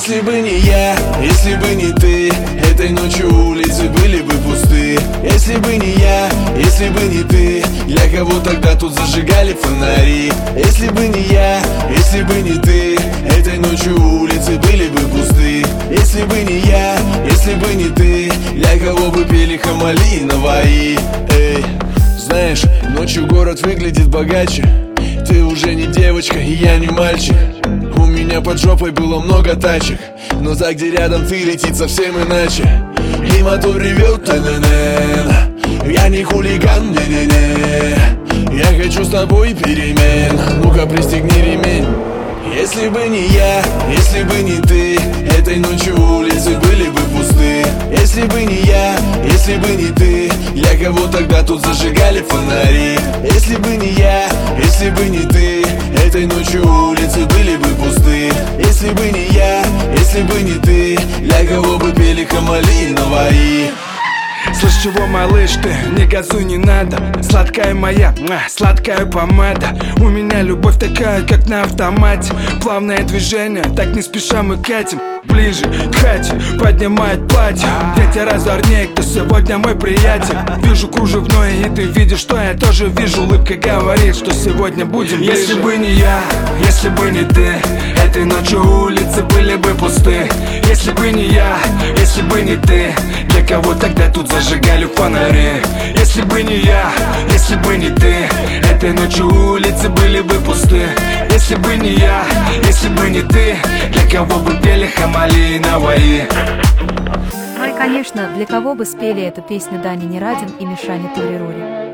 Если бы не я, если бы не ты, этой ночью улицы были бы пусты. Если бы не я, если бы не ты, для кого тогда тут зажигали фонари? Если бы не я, если бы не ты, этой ночью улицы были бы пусты. Если бы не я, если бы не ты, для кого бы пели Хамали и Наваи? Эй, знаешь, ночью город выглядит богаче. Ты уже не девочка, и я не мальчик. У меня под жопой было много тачек, но та, где рядом ты, летит совсем иначе. И мотор ревет, та-на-на. Я не хулиган, не-не-не. Я хочу с тобой перемен. Ну-ка, пристегни ремень. Если бы не я, если бы не ты, этой ночью улицы были бы пусты. Если бы не я, если бы не ты, для кого тогда тут зажигали фонари? Если бы не я, если бы не ты, этой ночью улицы были бы пусты. Если бы не я, если бы не ты, для кого бы пели Хамали и Наваи? Слышь, чего, малыш, ты, не газуй, не надо. Сладкая моя, сладкая помада. У меня любовь такая, как на автомате. Плавное движение, так не спеша мы катим ближе к хате, поднимает платье. Я тебя разорней, кто сегодня мой приятель. Вижу кружевное, и ты видишь, что я тоже вижу. Улыбка говорит, что сегодня будем ближе. Если бы не я, если бы не ты, этой ночью улицы были бы пусты. Если бы не я, если бы не ты, для кого тогда тут зажигали фонари? Если бы не я, если бы не ты, этой ночью улицы были бы пусты. Если бы не я, если бы не ты, для кого бы пели Хамали и Наваи? Ну и конечно, для кого бы спели эту песню Даня Нерадин и Мишаня Турирури?